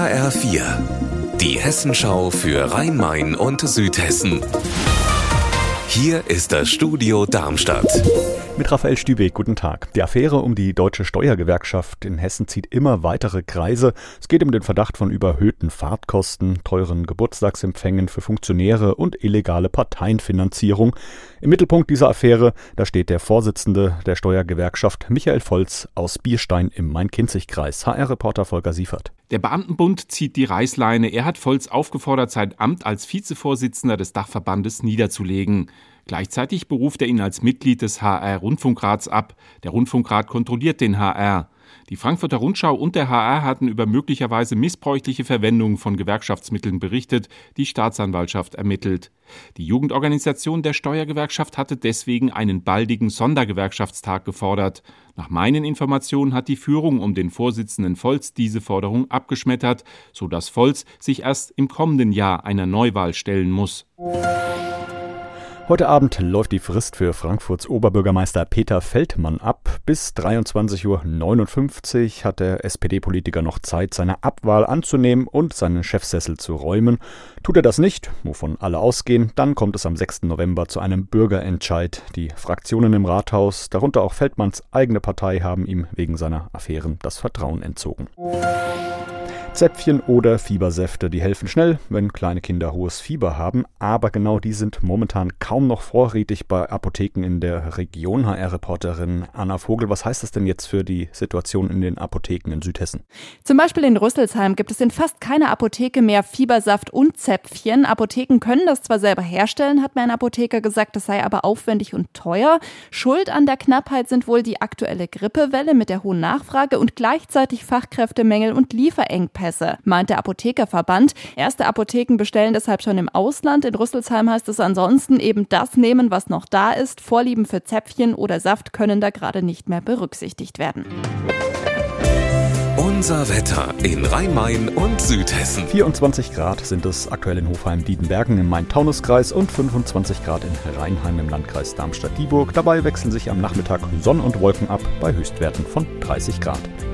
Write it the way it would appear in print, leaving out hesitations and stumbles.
HR4, die Hessenschau für Rhein-Main und Südhessen. Hier ist das Studio Darmstadt. Mit Raphael Stübeck, guten Tag. Die Affäre um die Deutsche Steuergewerkschaft in Hessen zieht immer weitere Kreise. Es geht um den Verdacht von überhöhten Fahrtkosten, teuren Geburtstagsempfängen für Funktionäre und illegale Parteienfinanzierung. Im Mittelpunkt dieser Affäre, da steht der Vorsitzende der Steuergewerkschaft, Michael Volz aus Bierstein im Main-Kinzig-Kreis. HR-Reporter Volker Siefert. Der Beamtenbund zieht die Reißleine. Er hat Volz aufgefordert, sein Amt als Vizevorsitzender des Dachverbandes niederzulegen. Gleichzeitig beruft er ihn als Mitglied des HR-Rundfunkrats ab. Der Rundfunkrat kontrolliert den HR. Die Frankfurter Rundschau und der HR hatten über möglicherweise missbräuchliche Verwendung von Gewerkschaftsmitteln berichtet, die Staatsanwaltschaft ermittelt. Die Jugendorganisation der Steuergewerkschaft hatte deswegen einen baldigen Sondergewerkschaftstag gefordert. Nach meinen Informationen hat die Führung um den Vorsitzenden Volz diese Forderung abgeschmettert, sodass Volz sich erst im kommenden Jahr einer Neuwahl stellen muss. Heute Abend läuft die Frist für Frankfurts Oberbürgermeister Peter Feldmann ab. Bis 23:59 Uhr hat der SPD-Politiker noch Zeit, seine Abwahl anzunehmen und seinen Chefsessel zu räumen. Tut er das nicht, wovon alle ausgehen, dann kommt es am 6. November zu einem Bürgerentscheid. Die Fraktionen im Rathaus, darunter auch Feldmanns eigene Partei, haben ihm wegen seiner Affären das Vertrauen entzogen. Zäpfchen oder Fiebersäfte, die helfen schnell, wenn kleine Kinder hohes Fieber haben, aber genau die sind momentan kaum noch vorrätig bei Apotheken in der Region. HR-Reporterin Anna Vogel, was heißt das denn jetzt für die Situation in den Apotheken in Südhessen? Zum Beispiel in Rüsselsheim gibt es in fast keiner Apotheke mehr Fiebersaft und Zäpfchen. Apotheken können das zwar selber herstellen, hat mir ein Apotheker gesagt, das sei aber aufwendig und teuer. Schuld an der Knappheit sind wohl die aktuelle Grippewelle mit der hohen Nachfrage und gleichzeitig Fachkräftemängel und Lieferengpässe, meint der Apothekerverband. Erste Apotheken bestellen deshalb schon im Ausland. In Rüsselsheim heißt es ansonsten eben das nehmen, was noch da ist. Vorlieben für Zäpfchen oder Saft können da gerade nicht mehr berücksichtigt werden. Unser Wetter in Rhein-Main und Südhessen. 24 Grad sind es aktuell in Hofheim-Diedenbergen im Main-Taunus-Kreis und 25 Grad in Rheinheim im Landkreis Darmstadt-Dieburg. Dabei wechseln sich am Nachmittag Sonn und Wolken ab bei Höchstwerten von 30 Grad.